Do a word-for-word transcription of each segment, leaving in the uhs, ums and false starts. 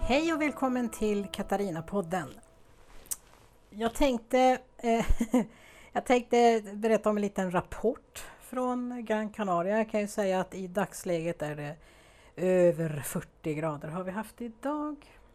Hej och välkommen till Katarina-podden. Jag tänkte, eh, jag tänkte berätta om en liten rapport från Gran Canaria. Jag kan ju säga att i dagsläget är det över fyrtio grader har vi haft idag.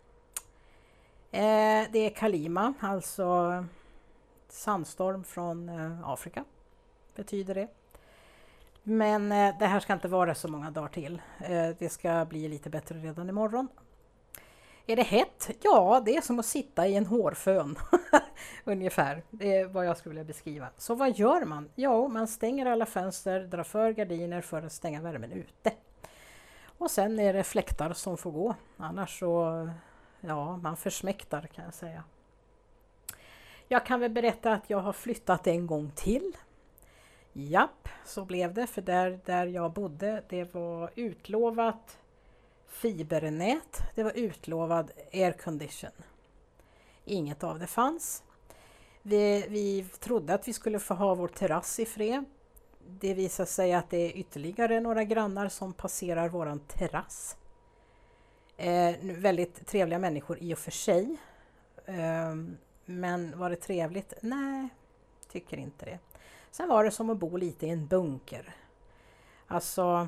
Eh, det är Kalima, alltså sandstorm från eh, Afrika betyder det. Men eh, det här ska inte vara så många dagar till. Eh, det ska bli lite bättre redan imorgon. Är det hett? Ja, det är som att sitta i en hårfön. Ungefär, det är vad jag skulle vilja beskriva. Så vad gör man? Ja, man stänger alla fönster, drar för gardiner för att stänga värmen ute. Och sen är det fläktar som får gå. Annars så, ja, man försmäktar kan jag säga. Jag kan väl berätta att jag har flyttat en gång till. Japp, så blev det. För där, där jag bodde, det var utlovat fibernät. Det var utlovad aircondition. Inget av det fanns. Vi, vi trodde att vi skulle få ha vår terrass i fred. Det visar sig att det är ytterligare några grannar som passerar våran terrass. Eh, väldigt trevliga människor i och för sig. Eh, men var det trevligt? Nej, tycker inte det. Sen var det som att bo lite i en bunker. Alltså,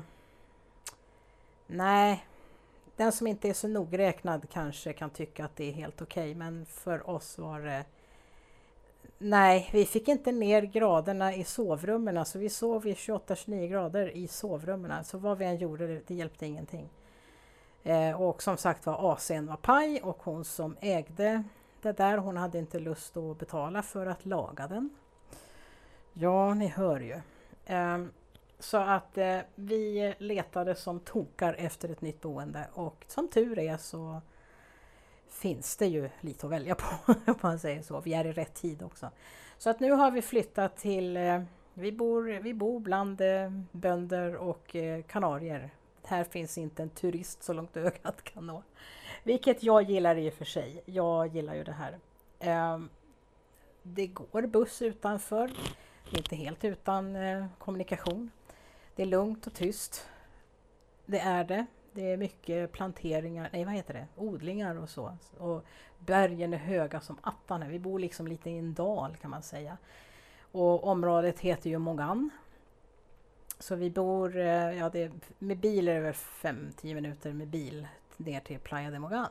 nej. Den som inte är så nogräknad kanske kan tycka att det är helt okej. Okay, men för oss var det... Nej, vi fick inte ner graderna i sovrummen. Så vi sov i tjugoåtta till tjugonio grader i sovrummen. Så vad vi än gjorde, det, det hjälpte ingenting. Eh, och som sagt var, A C:n var paj. Och hon som ägde det där, hon hade inte lust att betala för att laga den. Ja, ni hör ju. Eh, Så att eh, vi letade som tokar efter ett nytt boende och som tur är så finns det ju lite att välja på om man säger så. Vi är i rätt tid också. Så att nu har vi flyttat till, eh, vi, bor, vi bor bland eh, bönder och eh, kanarier. Här finns inte en turist så långt ögat kan nå. Vilket jag gillar i och för sig. Jag gillar ju det här. Eh, det går buss utanför. Inte helt utan eh, kommunikation. Det är lugnt och tyst. Det är det. Det är mycket planteringar, nej vad heter det? Odlingar och så. Och bergen är höga som attan. Vi bor liksom lite i en dal kan man säga. Och området heter ju Mogan. Så vi bor, ja det är, med bil är det över fem till tio minuter med bil ner till Playa de Mogan.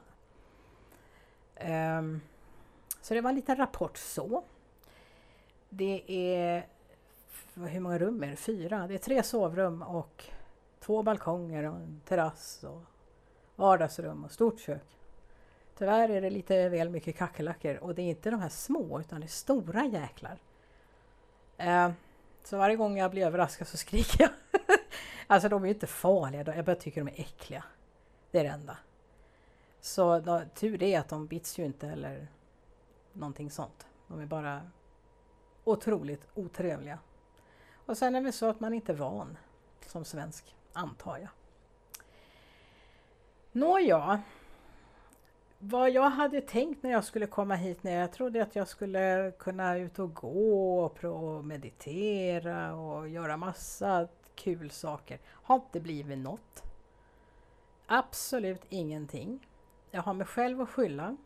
Um, så det var en liten rapport så. Det är... Hur många rum är det? Fyra. Det är tre sovrum och två balkonger och en terrass och vardagsrum och stort kök. Tyvärr är det lite väl mycket kackerlackor och det är inte de här små utan det är stora jäklar. Eh, så varje gång jag blir överraskad så skriker jag. Alltså de är ju inte farliga, jag bara tycker de är äckliga. Det är det enda. Så då, tur är att de bits ju inte eller någonting sånt. De är bara otroligt otrevliga. Och sen är det så att man inte är van som svensk, antar jag. Nåja, vad jag hade tänkt när jag skulle komma hit ner, jag trodde att jag skulle kunna ut och gå och meditera och göra massa kul saker. Har inte blivit något. Absolut ingenting. Jag har mig själv att skylla.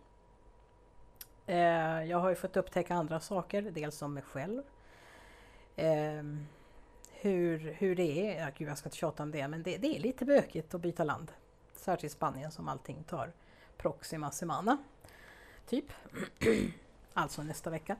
Eh, jag har ju fått upptäcka andra saker, dels om mig själv. Eh, hur, hur det är, ja, gud jag ska inte tjata om det, men det, det är lite bökigt att byta land. Särskilt Spanien som allting tar proxima semana. Typ. Alltså nästa vecka.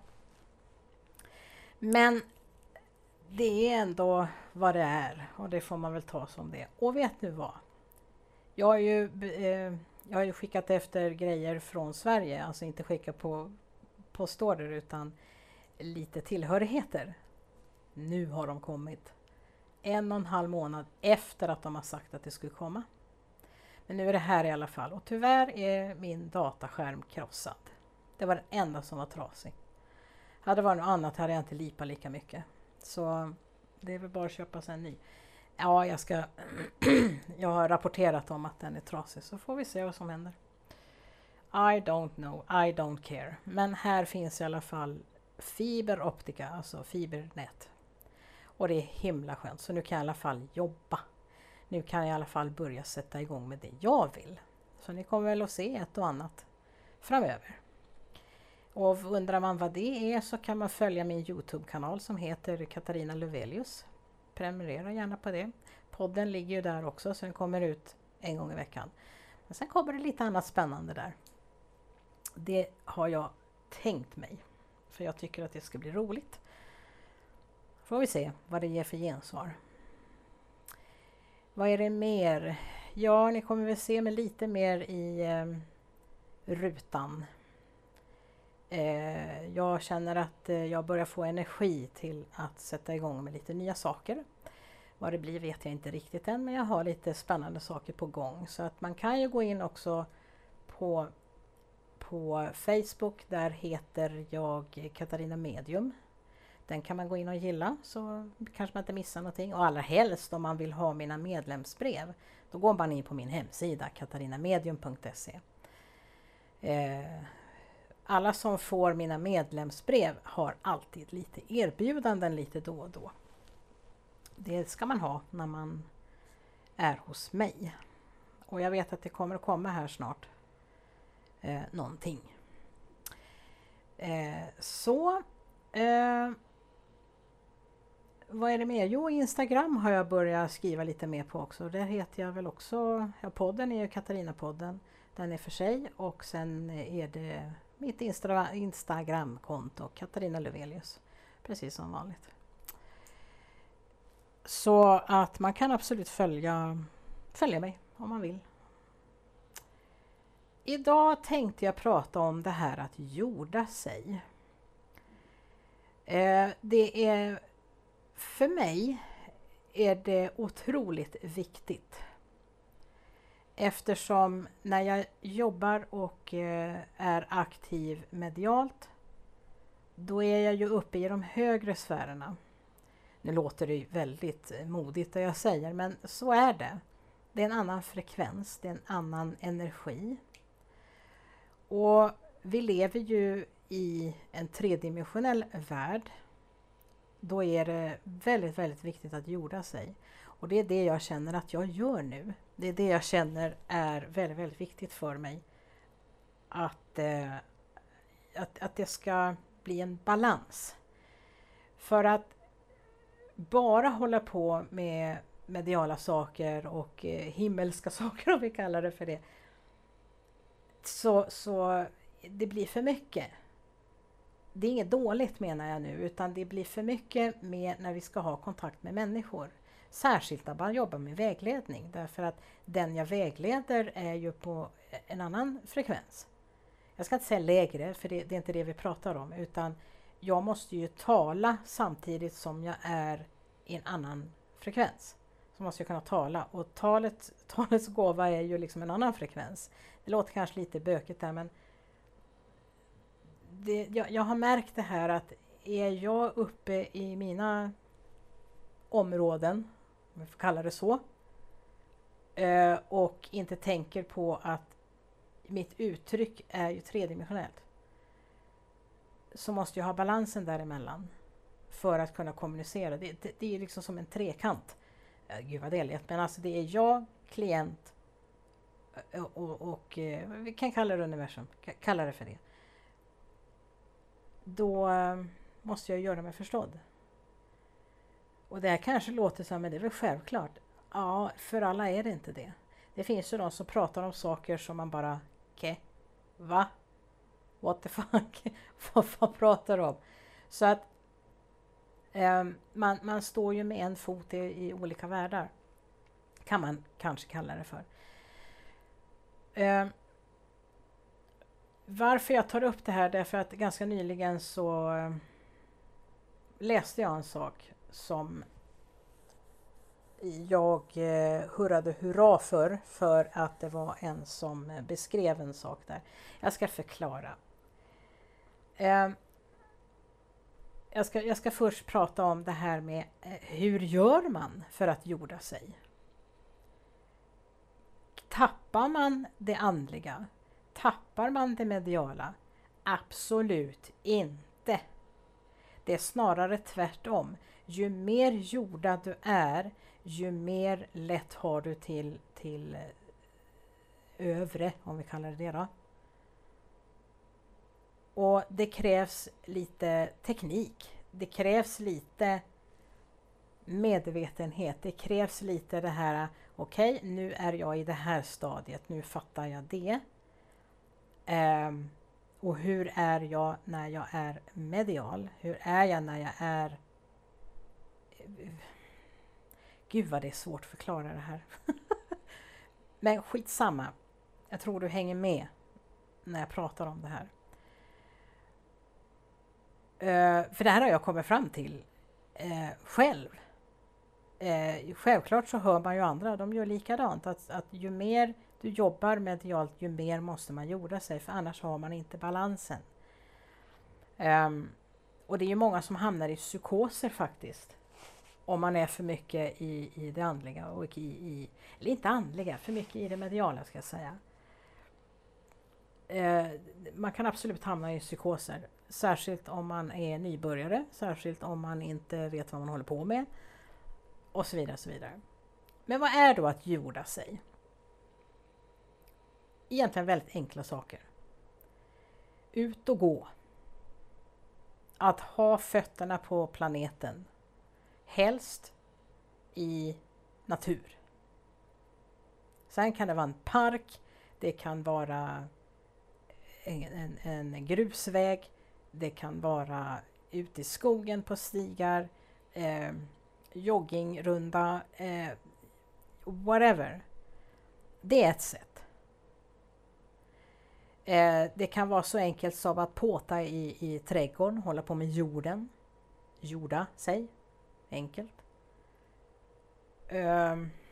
Men det är ändå vad det är och det får man väl ta som det. Och vet nu vad? Jag har ju, eh, jag har ju skickat efter grejer från Sverige, alltså inte skickat på postorder utan lite tillhörigheter. Nu har de kommit. En och en halv månad efter att de har sagt att det skulle komma. Men nu är det här i alla fall. Och tyvärr är min dataskärm krossad. Det var den enda som var trasig. Hade det varit något annat hade jag inte lipat lika mycket. Så det är väl bara att köpa sig en ny. Ja, jag ska... jag har rapporterat om att den är trasig. Så får vi se vad som händer. I don't know. I don't care. Men här finns i alla fall fiberoptika, alltså fibernät. Och det är himla skönt. Så nu kan jag i alla fall jobba. Nu kan jag i alla fall börja sätta igång med det jag vill. Så ni kommer väl att se ett och annat framöver. Och undrar man vad det är så kan man följa min YouTube-kanal som heter Katarina Lövelius. Prenumerera gärna på det. Podden ligger ju där också så den kommer ut en gång i veckan. Men sen kommer det lite annat spännande där. Det har jag tänkt mig. För jag tycker att det ska bli roligt. Får vi se vad det ger för gensvar. Vad är det mer? Ja, ni kommer väl se mig lite mer i eh, rutan. Eh, jag känner att eh, jag börjar få energi till att sätta igång med lite nya saker. Vad det blir vet jag inte riktigt än, men jag har lite spännande saker på gång. Så att man kan ju gå in också på, på Facebook. Där heter jag Katarina Medium. Den kan man gå in och gilla så kanske man inte missar någonting. Och allra helst om man vill ha mina medlemsbrev. Då går man in på min hemsida katarinamedium punkt se. Eh, alla som får mina medlemsbrev har alltid lite erbjudanden lite då och då. Det ska man ha när man är hos mig. Och jag vet att det kommer att komma här snart eh, någonting. Eh, så... Eh, Vad är det mer? Jo, Instagram har jag börjat skriva lite mer på också. Där heter jag väl också... Ja, podden är ju Katarina-podden. Den är för sig. Och sen är det mitt Insta- Instagram-konto. Katarina Lövelius. Precis som vanligt. Så att man kan absolut följa, följa mig om man vill. Idag tänkte jag prata om det här att jorda sig. Eh, det är... För mig är det otroligt viktigt eftersom när jag jobbar och är aktiv medialt då är jag ju uppe i de högre sfärerna. Nu låter det ju väldigt modigt det jag säger, men så är det. Det är en annan frekvens, det är en annan energi. Och vi lever ju i en tredimensionell värld. Då är det väldigt, väldigt viktigt att jorda sig. Och det är det jag känner att jag gör nu. Det är det jag känner är väldigt, väldigt viktigt för mig. Att, eh, att, att det ska bli en balans. För att bara hålla på med mediala saker och eh, himmelska saker om vi kallar det för det. Så, så det blir för mycket. Det är inget dåligt menar jag nu, utan det blir för mycket med när vi ska ha kontakt med människor. Särskilt när man jobbar med vägledning, därför att den jag vägleder är ju på en annan frekvens. Jag ska inte säga lägre, för det, det är inte det vi pratar om, utan jag måste ju tala samtidigt som jag är i en annan frekvens. Så måste jag kunna tala, och talet, talets gåva är ju liksom en annan frekvens. Det låter kanske lite bökigt där, men Det, jag, jag har märkt det här att är jag uppe i mina områden, om jag får kalla det så, eh, och inte tänker på att mitt uttryck är ju tredimensionellt, så måste jag ha balansen däremellan för att kunna kommunicera. Det, det, det är liksom som en trekant. Eh, gud vad det är lätt, men alltså det är jag, klient och, och, och eh, vi kan kalla det universum, kalla det för det. Då måste jag göra mig förstådd. Och det här kanske låter som, men det är väl självklart. Ja, för alla är det inte det. Det finns ju de som pratar om saker som man bara, okej, okay, va? What the fuck? vad, vad pratar du om? Så att eh, man, man står ju med en fot i, i olika världar. Kan man kanske kalla det för. Eh, Varför jag tar upp det här, därför att ganska nyligen så äh, läste jag en sak som jag äh, hurrade hurra för, för att det var en som äh, beskrev en sak där. Jag ska förklara. Äh, jag, ska, jag ska först prata om det här med äh, hur gör man för att jorda sig? Tappar man det andliga? Tappar man det mediala? Absolut inte. Det är snarare tvärtom. Ju mer jordad du är, ju mer lätt har du till, till övre, om vi kallar det det då. Och det krävs lite teknik. Det krävs lite medvetenhet. Det krävs lite det här, okej, okay, nu är jag i det här stadiet. Nu fattar jag det. Um, och hur är jag när jag är medial? Hur är jag när jag är... Gud vad det är svårt att förklara det här. Men skitsamma. Jag tror du hänger med när jag pratar om det här. Uh, för det här har jag kommit fram till uh, själv. Uh, självklart så hör man ju andra, de gör likadant. Att, att ju mer du jobbar medialt, ju mer måste man jorda sig. För annars har man inte balansen. Um, och det är ju många som hamnar i psykoser faktiskt. Om man är för mycket i, i det andliga. Och i, i, eller inte andliga, för mycket i det mediala ska jag säga. Uh, man kan absolut hamna i psykoser. Särskilt om man är nybörjare. Särskilt om man inte vet vad man håller på med. Och så vidare, så vidare. Men vad är då att jorda sig? Egentligen väldigt enkla saker. Ut och gå. Att ha fötterna på planeten. Helst i natur. Sen kan det vara en park. Det kan vara en, en, en grusväg. Det kan vara ute i skogen på stigar. Eh, joggingrunda. Eh, whatever. Det är ett sätt. Eh, det kan vara så enkelt som att påta i, i trädgården. Hålla på med jorden. Jorda sig. Enkelt. Eh,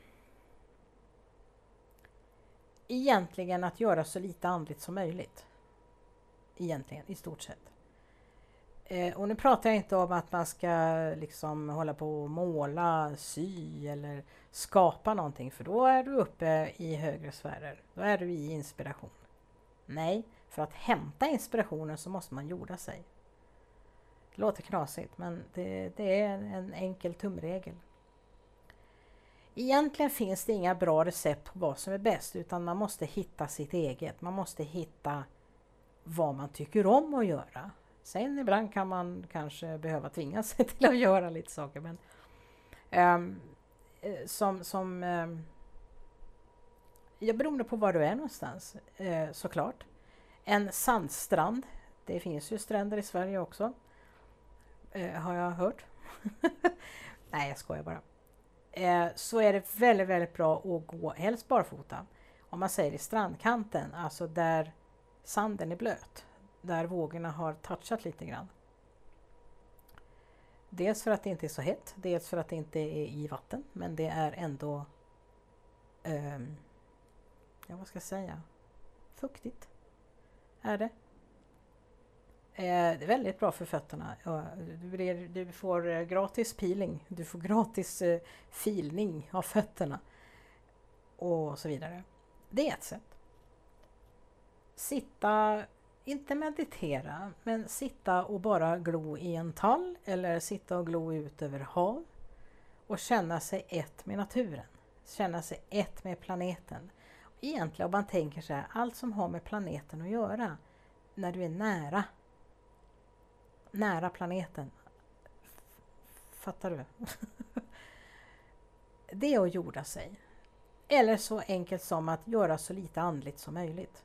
egentligen att göra så lite andligt som möjligt. Egentligen, i stort sett. Eh, och nu pratar jag inte om att man ska liksom hålla på och måla, sy eller skapa någonting. För då är du uppe i högre sfärer. Då är du i inspiration. Nej, för att hämta inspirationen så måste man jorda sig. Det låter knasigt, men det, det är en enkel tumregel. Egentligen finns det inga bra recept på vad som är bäst, utan man måste hitta sitt eget. Man måste hitta vad man tycker om att göra. Sen ibland kan man kanske behöva tvinga sig till att göra lite saker. Men um, som... som um, jag beroende på var du är någonstans, uh, såklart. En sandstrand. Det finns ju stränder i Sverige också. Uh, har jag hört. Nej, jag skojar bara. Uh, så är det väldigt, väldigt bra att gå helst barfota. Om man säger i strandkanten, alltså där sanden är blöt. Där vågorna har touchat lite grann. Dels för att det inte är så hett. Dels för att det inte är i vatten. Men det är ändå... Um, ja, vad ska jag säga? Fuktigt. Är det. Eh, det är väldigt bra för fötterna. Du, du får gratis peeling. Du får gratis eh, filning av fötterna. Och så vidare. Det är ett sätt. Sitta... Inte meditera, men sitta och bara glo i en tall eller sitta och glo ut över hav och känna sig ett med naturen. Känna sig ett med planeten. Egentligen om man tänker så här, allt som har med planeten att göra, när du är nära, nära planeten. Fattar du? Det är att jorda sig. Eller så enkelt som att göra så lite andligt som möjligt.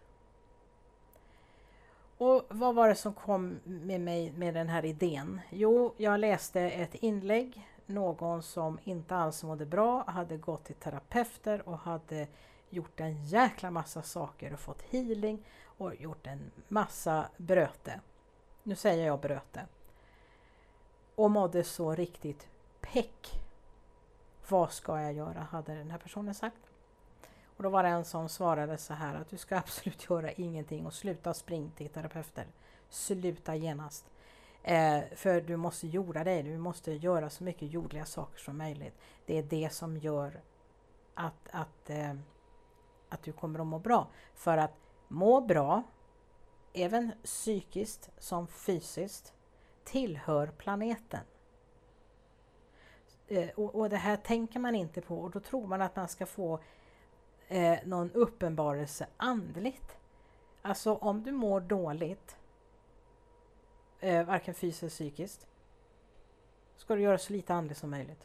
Och vad var det som kom med mig med den här idén? Jo, jag läste ett inlägg. Någon som inte alls mådde bra, hade gått till terapeuter och hade gjort en jäkla massa saker och fått healing och gjort en massa bröte. Nu säger jag bröte. Och mådde så riktigt peck. Vad ska jag göra, hade den här personen sagt. Och då var det en som svarade så här att du ska absolut göra ingenting och sluta springa till terapeuter. Sluta genast. Eh, för du måste jorda dig. Du måste göra så mycket jordliga saker som möjligt. Det är det som gör att, att, eh, att du kommer att må bra. För att må bra, även psykiskt som fysiskt, tillhör planeten. Eh, och, och det här tänker man inte på. Och då tror man att man ska få eh, någon uppenbarelse andligt. Alltså om du mår dåligt, eh, varken fysiskt eller psykiskt, ska du göra så lite andligt som möjligt.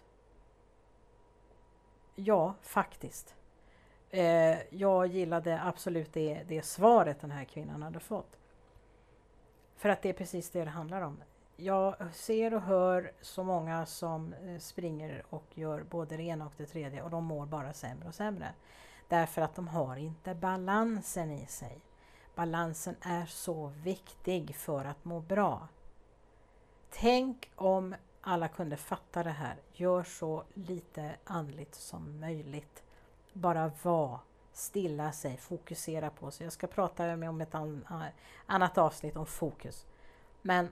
Ja, faktiskt. Eh, jag gillade absolut det, det svaret den här kvinnan hade fått. För att det är precis det det handlar om. Jag ser och hör så många som eh, springer och gör både det ena och det tredje och de mår bara sämre och sämre. Därför att de har inte balansen i sig. Balansen är så viktig för att må bra. Tänk om alla kunde fatta det här. Gör så lite andligt som möjligt. Bara var, stilla sig, fokusera på sig. Jag ska prata med om ett an, annat avsnitt om fokus. Men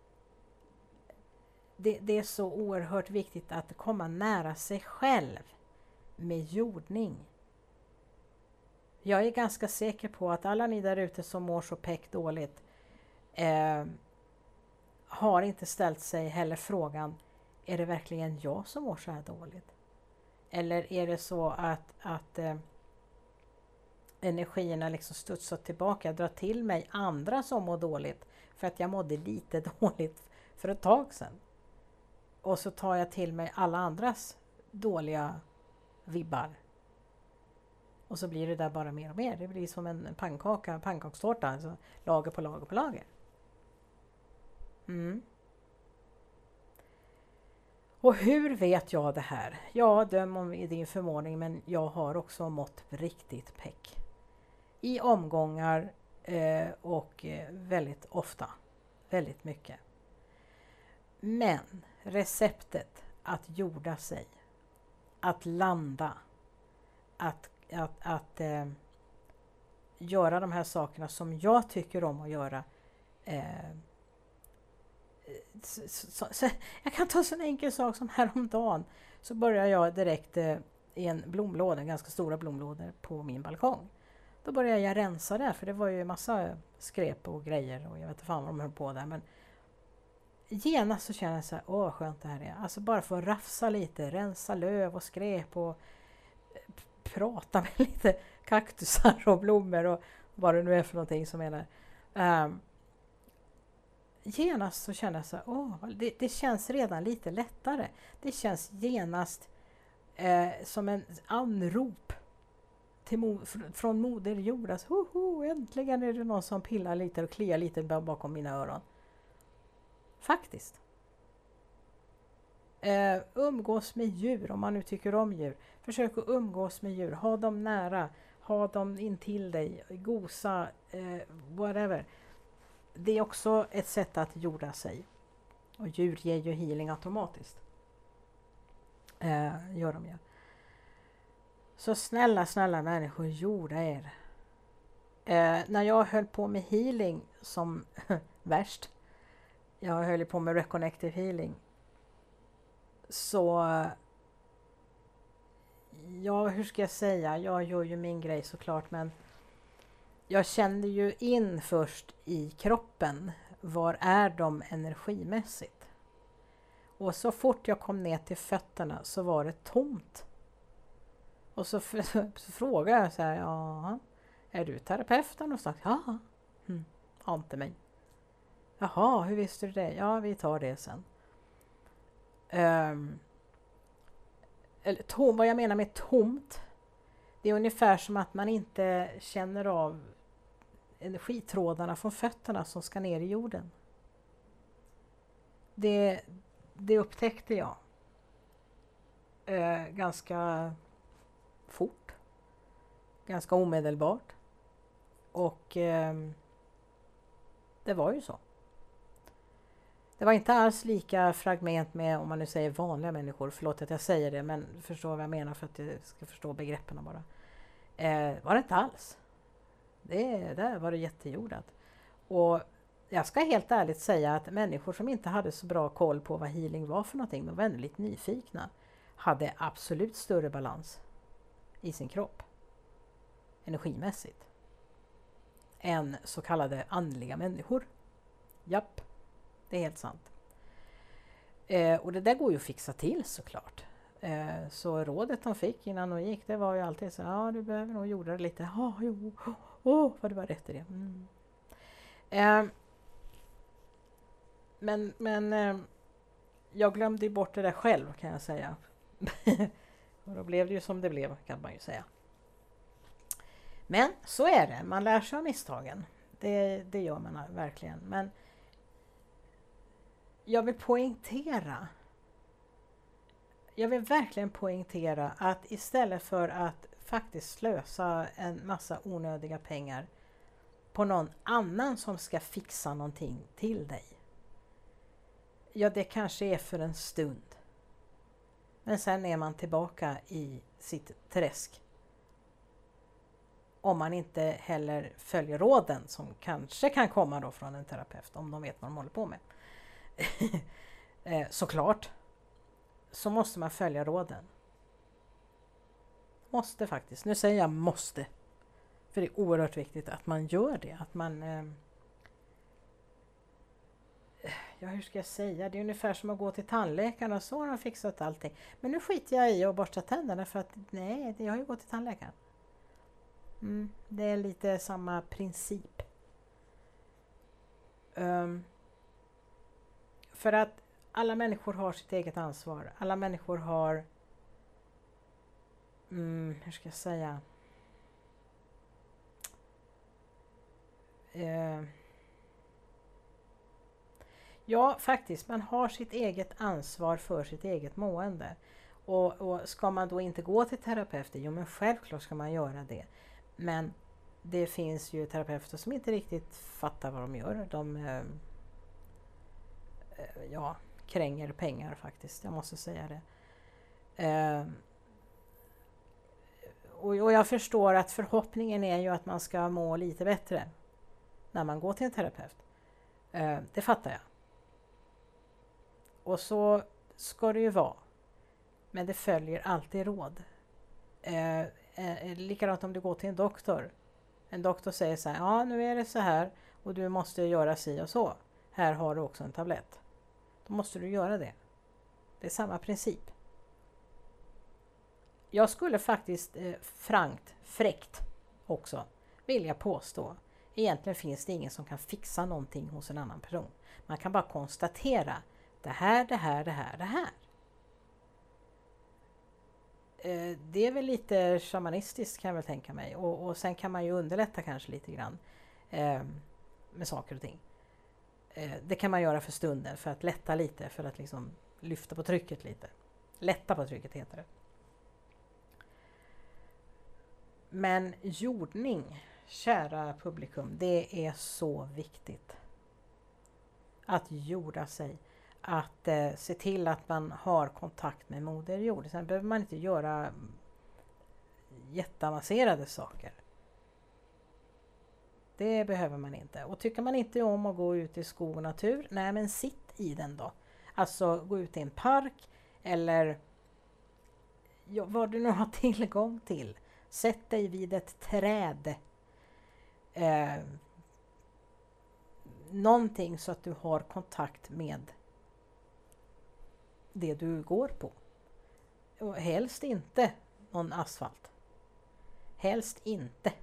det, det är så oerhört viktigt att komma nära sig själv med jordning. Jag är ganska säker på att alla ni där ute som mår så peck dåligt eh, har inte ställt sig heller frågan, är det verkligen jag som mår så här dåligt? Eller är det så att, att eh, energierna liksom studsar tillbaka, jag drar till mig andra som mår dåligt för att jag mådde lite dåligt för ett tag sedan. Och så tar jag till mig alla andras dåliga vibbar. Och så blir det där bara mer och mer. Det blir som en pannkaka, pannkakstårta, alltså lager på lager på lager. Mm. Och hur vet jag det här? Ja, döm om i din förmåning, men jag har också mått riktigt peck. I omgångar eh, och eh, väldigt ofta. Väldigt mycket. Men receptet att jorda sig, att landa, att, att, att eh, göra de här sakerna som jag tycker om att göra. Eh, så, så, så, jag kan ta en sån enkel sak som häromdagen. Så börjar jag direkt eh, i en blomlåda, ganska stora blomlådor på min balkong. Då började jag rensa där, för det var ju massa skräp och grejer och jag vet inte fan vad de höll på där. Men genast så känner jag så här, åh vad skönt det här är. Alltså bara få rafsa lite, rensa löv och skräp och prata med lite kaktusar och blommor och vad det nu är för någonting som är där. Um, genast så känner jag så här, åh, det, det känns redan lite lättare. Det känns genast eh, som en anrop till mo- från moder jord. Alltså, hoho, äntligen är det någon som pillar lite och kliar lite bakom mina öron. Faktiskt. Uh, umgås med djur, om man nu tycker om djur. Försök att umgås med djur. Ha dem nära. Ha dem in till dig. Gosa. Uh, whatever. Det är också ett sätt att jorda sig. Och djur ger ju healing automatiskt. Uh, gör de ju. Så snälla, snälla människor, jorda er. Uh, när jag höll på med healing som värst. Jag höll på med reconnective healing. Så, ja, hur ska jag säga? Jag gör ju min grej såklart, men jag kände ju in först i kroppen. Var är de energimässigt? Och så fort jag kom ner till fötterna så var det tomt. Och så, så frågade jag så här, ja, är du terapeuten? Och sagt, ja, hm, ante mig. Jaha, hur visste du det? Ja, vi tar det sen. Um, eller tom, vad jag menar med tomt, det är ungefär som att man inte känner av energitrådarna från fötterna som ska ner i jorden. Det, det upptäckte jag uh, ganska fort, ganska omedelbart, och um, det var ju så. Det var inte alls lika fragment med, om man nu säger vanliga människor, förlåt att jag säger det, men förstå vad jag menar för att jag ska förstå begreppen bara. Eh, var det inte alls. Det, där var det jättejordat. Och jag ska helt ärligt säga att människor som inte hade så bra koll på vad healing var för någonting, men var ändå lite nyfikna, hade absolut större balans i sin kropp, energimässigt, än så kallade andliga människor. Japp. Det är helt sant. Eh, och det där går ju att fixa till såklart. Eh, så rådet de fick innan de gick, det var ju alltid så, ja du behöver nog jorda det lite. Ja, jo, åh, oh, vad det var rätt i det. Mm. Eh, men men eh, jag glömde bort det där själv, kan jag säga. Och då blev det ju som det blev, kan man ju säga. Men så är det, man lär sig av misstagen. Det, det gör man verkligen. Men jag vill poängtera, jag vill verkligen poängtera att istället för att faktiskt slösa en massa onödiga pengar på någon annan som ska fixa någonting till dig. Ja, det kanske är för en stund. Men sen är man tillbaka i sitt träsk. Om man inte heller följer råden som kanske kan komma då från en terapeut, om de vet vad de håller på med. Såklart. Så måste man följa råden. Måste faktiskt. Nu säger jag måste. För det är oerhört viktigt att man gör det. Att man... Eh, ja, hur ska jag säga? Det är ungefär som att gå till tandläkaren och så har de fixat allting. Men nu skiter jag i att borsta tänderna för att nej, jag har ju gått till tandläkaren. Mm, det är lite samma princip. Um, för att alla människor har sitt eget ansvar. Alla människor har... Mm, hur ska jag säga? Uh, ja, faktiskt. Man har sitt eget ansvar för sitt eget mående. Och, och ska man då inte gå till terapeuter? Jo, men självklart ska man göra det. Men det finns ju terapeuter som inte riktigt fattar vad de gör. De uh, ja, kränger pengar faktiskt. Jag måste säga det. Uh, och, och jag förstår att förhoppningen är ju att man ska må lite bättre när man går till en terapeut. Uh, det fattar jag. Och så ska det ju vara. Men det följer alltid råd. Uh, uh, likadant om du går till en doktor. En doktor säger så här, ja nu är det så här och du måste göra si och så. Här har du också en tablett. Då måste du göra det. Det är samma princip. Jag skulle faktiskt eh, frankt, fräckt också vilja påstå. Egentligen finns det ingen som kan fixa någonting hos en annan person. Man kan bara konstatera det här, det här, det här, det här. Eh, det är väl lite shamanistiskt kan jag väl tänka mig. Och, och sen kan man ju underlätta kanske lite grann eh, med saker och ting. Det kan man göra för stunden för att lätta lite, för att liksom lyfta på trycket lite. Lätta på trycket heter det. Men jordning, kära publikum, det är så viktigt. Att jorda sig. Att eh, se till att man har kontakt med Moder Jord. Sen behöver man inte göra jätteavancerade saker. Det behöver man inte. Och tycker man inte om att gå ut i skog och natur, nej men sitt i den då. Alltså gå ut i en park eller ja, vad du nu har tillgång till. Sätt dig vid ett träd. Eh, någonting så att du har kontakt med det du går på. Och helst inte någon asfalt. Helst inte.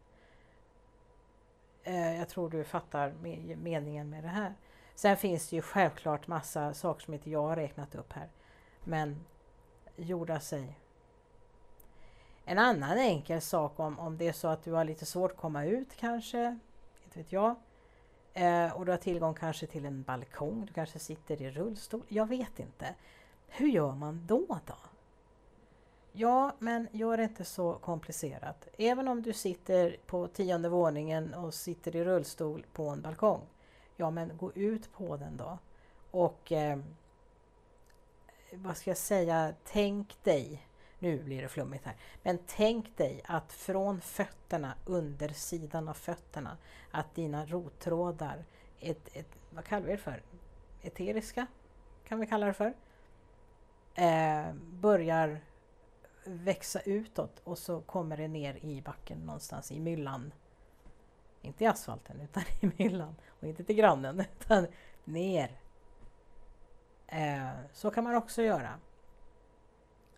Jag tror du fattar meningen med det här. Sen finns det ju självklart massa saker som inte jag har räknat upp här. Men jorda sig. En annan enkel sak om, om det är så att du har lite svårt att komma ut kanske. Inte vet jag. Eh, och du har tillgång kanske till en balkong. Du kanske sitter i rullstol. Jag vet inte. Hur gör man då då? Ja, men gör det inte så komplicerat. Även om du sitter på tionde våningen och sitter i rullstol på en balkong. Ja, men gå ut på den då. Och eh, vad ska jag säga? Tänk dig, nu blir det flummigt här. Men tänk dig att från fötterna, under sidan av fötterna, att dina rottrådar, ett, ett, vad kallar vi det för? Eteriska, kan vi kalla det för. Eh, börjar växa utåt och så kommer det ner i backen någonstans i myllan. Inte i asfalten utan i myllan. Och inte till grannen utan ner. Eh, så kan man också göra.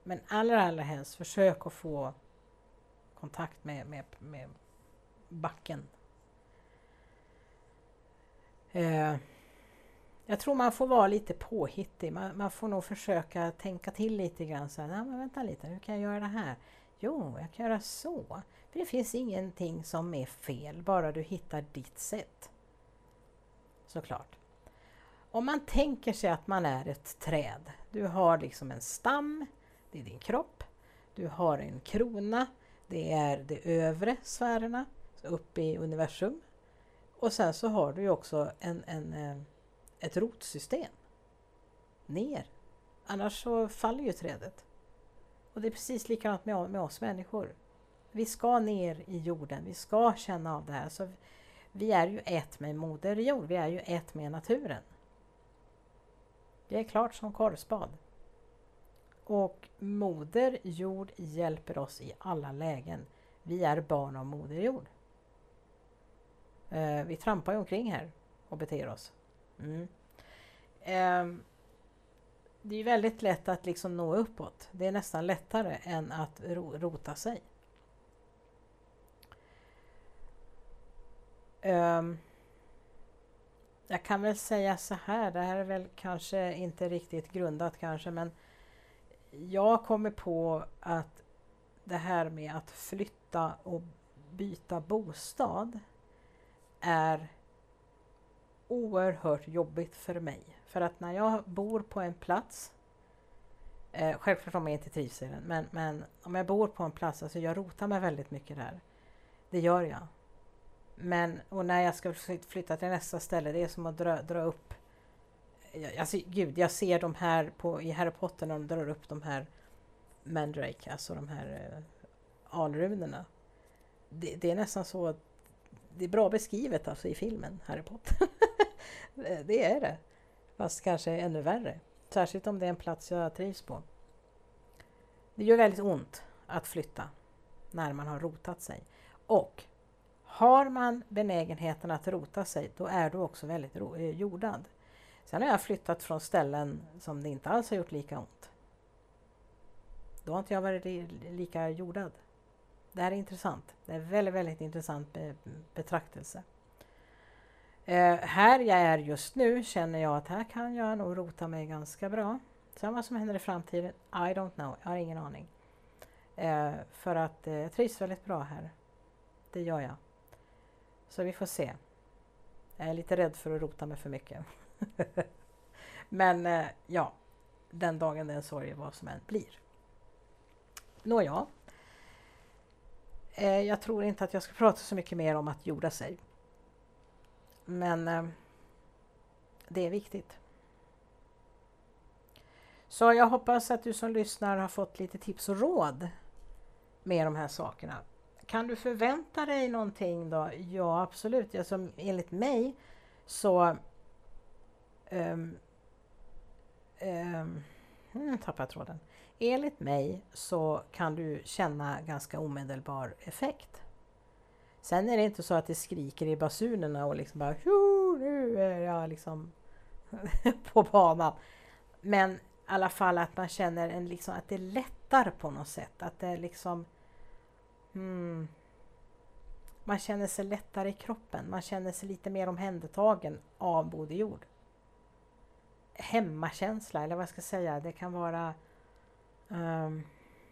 Men allra, allra helst försök att få kontakt med, med, med backen. Eh, jag tror man får vara lite påhittig. Man, man får nog försöka tänka till lite grann. Så här, nej, men vänta lite, hur kan jag göra det här? Jo, jag kan göra så. För det finns ingenting som är fel, bara du hittar ditt sätt. Såklart. Om man tänker sig att man är ett träd. Du har liksom en stam, det är din kropp. Du har en krona, det är de övre sfärerna, uppe i universum. Och sen så har du ju också en, en, ett rotsystem. Ner. Annars så faller ju trädet. Och det är precis likadant med, med oss människor. Vi ska ner i jorden, vi ska känna av det här. Så vi är ju ett med moder jord, vi är ju ett med naturen. Det är klart som korvspad. Och moder jord hjälper oss i alla lägen. Vi är barn av moder jord. Eh, vi trampar ju omkring här och beter oss. Mm. Eh, det är väldigt lätt att liksom nå uppåt. Det är nästan lättare än att ro- rota sig. Eh, jag kan väl säga så här, det här är väl kanske inte riktigt grundat kanske, men jag kommer på att det här med att flytta och byta bostad är oerhört jobbigt för mig. För att när jag bor på en plats, eh, självklart om jag inte trivs i den, men, men om jag bor på en plats, alltså jag rotar mig väldigt mycket där. Det gör jag. Men, och när jag ska flytta till nästa ställe, det är som att dra, dra upp, alltså gud, jag ser de här på, i Harry Potter när de drar upp de här Mandrake, alltså de här eh, alrunorna. Det, det är nästan så att det är bra beskrivet alltså i filmen Harry Potter. Det är det. Fast kanske ännu värre. Särskilt om det är en plats jag trivs på. Det gör väldigt ont att flytta när man har rotat sig. Och har man benägenheten att rota sig, då är du också väldigt ro- jordad. Sen har jag flyttat från ställen som det inte alls har gjort lika ont. Då har inte jag varit lika jordad. Det här är intressant. Det är väldigt, väldigt intressant be- betraktelse. Eh, här jag är just nu känner jag att här kan jag nog rota mig ganska bra. Sen vad som händer i framtiden, I don't know. Jag har ingen aning. Eh, för att eh, jag trivs väldigt bra här. Det gör jag. Så vi får se. Jag är lite rädd för att rota mig för mycket. Men eh, ja, den dagen den sorg vad som än blir. Nåja. Eh, jag tror inte att jag ska prata så mycket mer om att jorda sig. Men eh, det är viktigt. Så jag hoppas att du som lyssnar har fått lite tips och råd med de här sakerna. Kan du förvänta dig någonting då? Ja, absolut. Alltså, enligt mig så um, um, hmm, tappar jag tråden. Enligt mig så kan du känna ganska omedelbar effekt. Sen är det inte så att det skriker i basunerna och liksom bara nu är jag liksom på banan. Men i alla fall att man känner en, liksom, att det lättar på något sätt. Att det liksom hmm, man känner sig lättare i kroppen. Man känner sig lite mer omhändertagen av Moder Jord. Hemmakänsla, eller vad jag ska säga. Det kan vara um,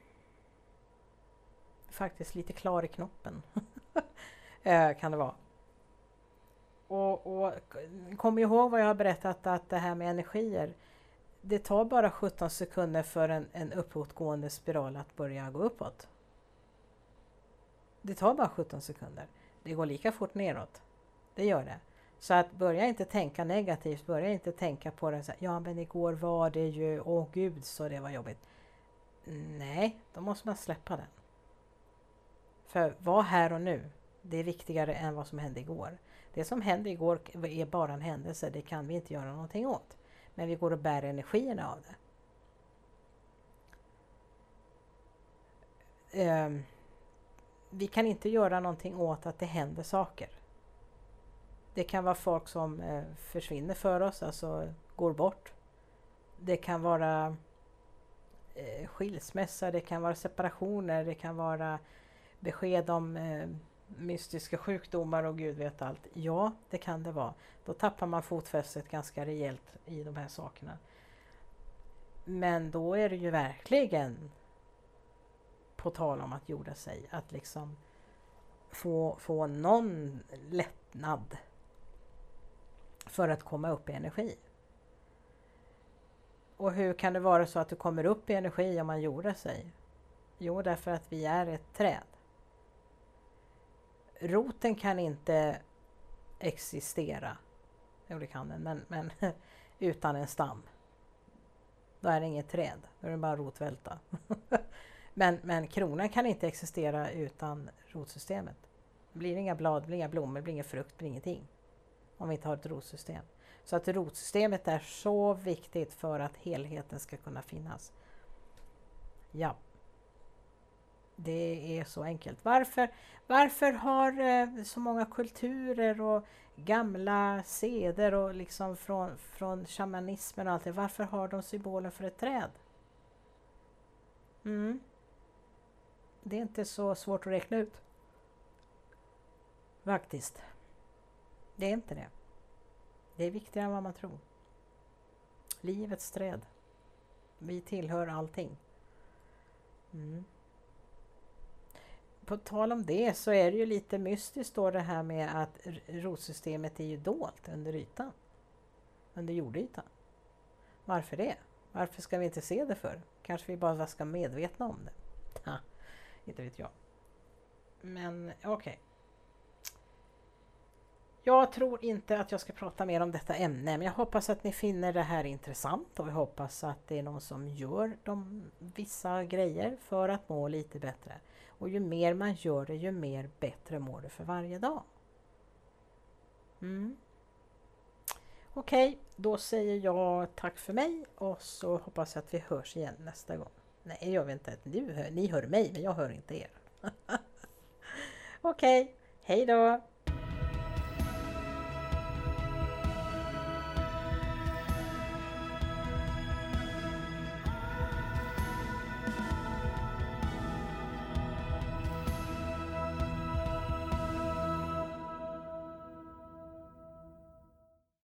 faktiskt lite klar i knoppen. Kan det vara. Och, och kom ihåg vad jag har berättat, att det här med energier, det tar bara sjutton sekunder för en, en uppåtgående spiral att börja gå uppåt. Det tar bara sjutton sekunder. Det går lika fort neråt. Det gör det. Så att börja inte tänka negativt, börja inte tänka på det så här, ja men igår var det ju, åh gud så det var jobbigt. Nej, då måste man släppa den. För var här och nu, det är viktigare än vad som hände igår. Det som hände igår är bara en händelse, det kan vi inte göra någonting åt. Men vi går och bär energierna av det. Um, vi kan inte göra någonting åt att det händer saker. Det kan vara folk som eh, försvinner för oss, alltså går bort. Det kan vara eh, skilsmässa, det kan vara separationer, det kan vara besked om eh, mystiska sjukdomar och gud vet allt. Ja, det kan det vara. Då tappar man fotfästet ganska rejält i de här sakerna. Men då är det ju verkligen på tal om att jorda sig, att liksom få, få någon lättnad för att komma upp i energi. Och hur kan det vara så att du kommer upp i energi om man jordar sig? Jo, därför att vi är ett träd. Roten kan inte existera. Jo, det kan den, men, men utan en stam. Då är det inget träd, då är det bara rotvälta. men, men kronan kan inte existera utan rotsystemet. Det blir inga blad, det blir inga blommor, det blir ingen frukt, det blir ingenting. Om vi inte har ett rotsystem. Så att rotsystemet är så viktigt för att helheten ska kunna finnas. Ja. Det är så enkelt. Varför, varför har eh, så många kulturer och gamla seder och liksom från, från shamanismen och allt det, varför har de symbolen för ett träd? Mm. Det är inte så svårt att räkna ut. Faktiskt. Det är inte det. Det är viktigare än vad man tror. Livets träd. Vi tillhör allting. Mm. På tal om det så är det ju lite mystiskt då det här med att rotsystemet är ju dolt under ytan. Under jordytan. Varför det? Varför ska vi inte se det för? Kanske vi bara ska vara medvetna om det. Ha, inte vet jag. Men okej. Okay. Jag tror inte att jag ska prata mer om detta ämne, men jag hoppas att ni finner det här intressant och jag hoppas att det är någon som gör de vissa grejer för att må lite bättre. Och ju mer man gör det, ju mer bättre mår det för varje dag. Mm. Okej, okay, då säger jag tack för mig och så hoppas jag att vi hörs igen nästa gång. Nej, jag vet inte. Ni hör, ni hör mig, men jag hör inte er. Okej, okay, hej då!